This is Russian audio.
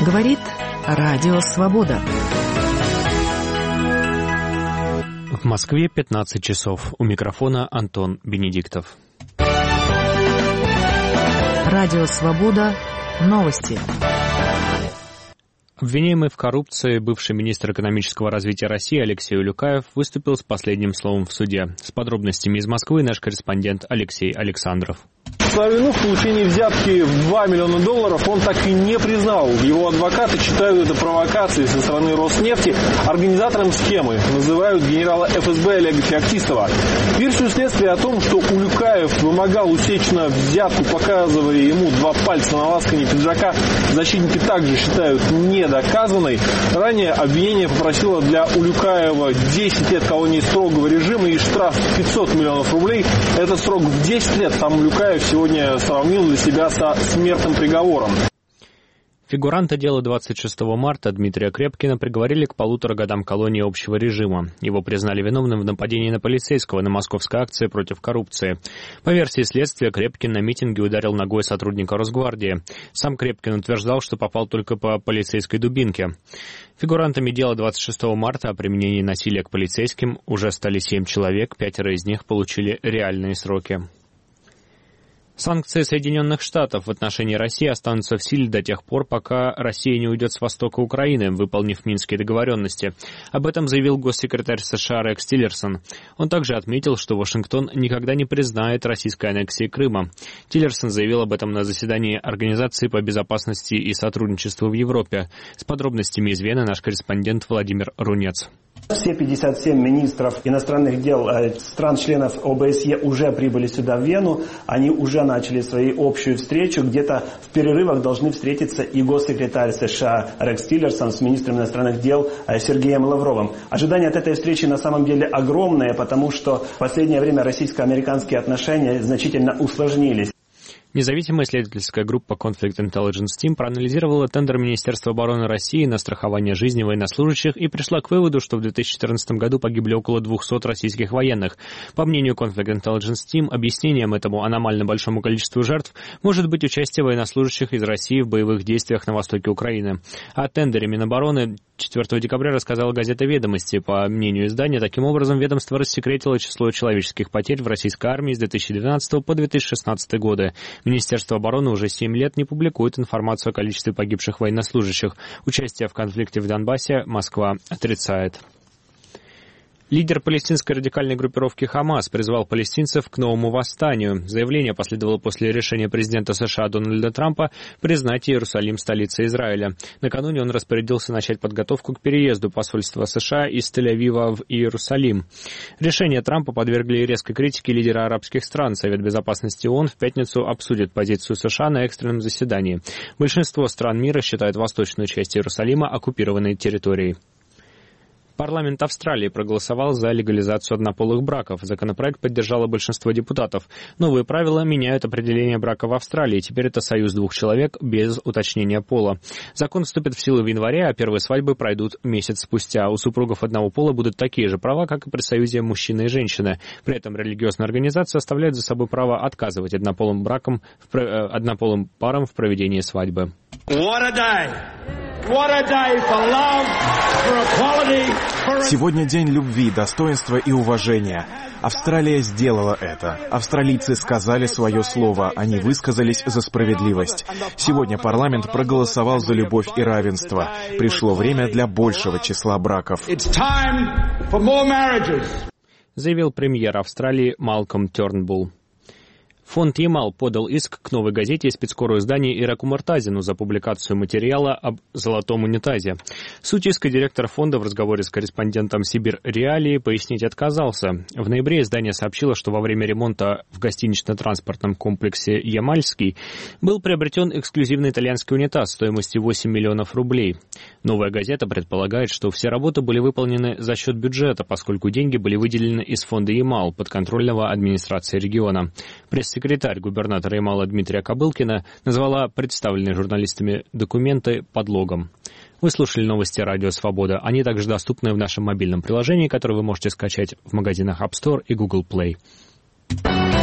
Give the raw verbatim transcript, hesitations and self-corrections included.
Говорит Радио Свобода. В Москве пятнадцать часов. У микрофона Антон Бенедиктов. Радио Свобода. Новости. Обвиняемый в коррупции бывший министр экономического развития России Алексей Улюкаев выступил с последним словом в суде. С подробностями из Москвы наш корреспондент Алексей Александров. Свою вину в получении взятки в два миллиона долларов он так и не признал. Его адвокаты считают это провокацией со стороны Роснефти. Организатором схемы называют генерала эф эс бэ Олега Феоктистова. Версию следствия о том, что Улюкаев вымогал усеченно взятку, показывая ему два пальца на ласканье пиджака, защитники также считают недоказанной. Ранее обвинение попросило для Улюкаева десять лет колонии строгого режима и штраф пятьсот миллионов рублей. Это срок в десять лет. Сам Улюкаев сегодня сравнил для себя со смертным приговором. Фигуранта дела двадцать шестого марта Дмитрия Крепкина приговорили к полутора годам колонии общего режима. Его признали виновным в нападении на полицейского на московской акции против коррупции. По версии следствия, Крепкин на митинге ударил ногой сотрудника Росгвардии. Сам Крепкин утверждал, что попал только по полицейской дубинке. Фигурантами дела двадцать шестого марта о применении насилия к полицейским уже стали семь человек, пятеро из них получили реальные сроки. Санкции Соединенных Штатов в отношении России останутся в силе до тех пор, пока Россия не уйдет с востока Украины, выполнив Минские договоренности. Об этом заявил госсекретарь США Рекс Тиллерсон. Он также отметил, что Вашингтон никогда не признает российской аннексии Крыма. Тиллерсон заявил об этом на заседании Организации по безопасности и сотрудничеству в Европе. С подробностями из Вены наш корреспондент Владимир Рунец. Все пятьдесят семь министров иностранных дел стран-членов о бэ эс е уже прибыли сюда, в Вену. Они уже начали свою общую встречу. Где-то в перерывах должны встретиться и госсекретарь США Рекс Тиллерсон с министром иностранных дел Сергеем Лавровым. Ожидания от этой встречи на самом деле огромные, потому что в последнее время российско-американские отношения значительно усложнились. Независимая исследовательская группа Conflict Intelligence Team проанализировала тендер Министерства обороны России на страхование жизни военнослужащих и пришла к выводу, что в две тысячи четырнадцатом году погибли около двухсот российских военных. По мнению Conflict Intelligence Team, объяснением этому аномально большому количеству жертв может быть участие военнослужащих из России в боевых действиях на востоке Украины. О тендере Минобороны четвёртого декабря рассказала газета «Ведомости». По мнению издания, таким образом ведомство рассекретило число человеческих потерь в российской армии с две тысячи двенадцатого по две тысячи шестнадцатый годы. Министерство обороны уже семь лет не публикует информацию о количестве погибших военнослужащих. Участие в конфликте в Донбассе Москва отрицает. Лидер палестинской радикальной группировки «Хамас» призвал палестинцев к новому восстанию. Заявление последовало после решения президента США Дональда Трампа признать Иерусалим столицей Израиля. Накануне он распорядился начать подготовку к переезду посольства США из Тель-Авива в Иерусалим. Решение Трампа подвергли резкой критике лидера арабских стран. Совет безопасности ООН в пятницу обсудит позицию США на экстренном заседании. Большинство стран мира считают восточную часть Иерусалима оккупированной территорией. Парламент Австралии проголосовал за легализацию однополых браков. Законопроект поддержало большинство депутатов. Новые правила меняют определение брака в Австралии. Теперь это союз двух человек без уточнения пола. Закон вступит в силу в январе, а первые свадьбы пройдут месяц спустя. У супругов одного пола будут такие же права, как и при союзе мужчины и женщины. При этом религиозные организации оставляют за собой право отказывать однополым бракам, в, э, однополым парам в проведении свадьбы. What a day! What a day for love, for equality, for... Сегодня день любви, достоинства и уважения. Австралия сделала это. Австралийцы сказали свое слово. Они высказались за справедливость. Сегодня парламент проголосовал за любовь и равенство. Пришло время для большего числа браков. Заявил премьер Австралии Малком Тернбулл. Фонд Ямал подал иск к «Новой газете» и спецкору издания Ираку Муртазину за публикацию материала об золотом унитазе. Суть иска директор фонда в разговоре с корреспондентом Сибирь Реалии пояснить отказался. В ноябре издание сообщило, что во время ремонта в гостинично-транспортном комплексе «Ямальский» был приобретен эксклюзивный итальянский унитаз стоимостью восемь миллионов рублей. «Новая газета» предполагает, что все работы были выполнены за счет бюджета, поскольку деньги были выделены из фонда Ямал, подконтрольного администрации региона. Пресс-секретарь губернатора Ямала Дмитрия Кобылкина назвала представленные журналистами документы подлогом. Вы слушали новости Радио Свобода. Они также доступны в нашем мобильном приложении, которое вы можете скачать в магазинах App Store и Google Play.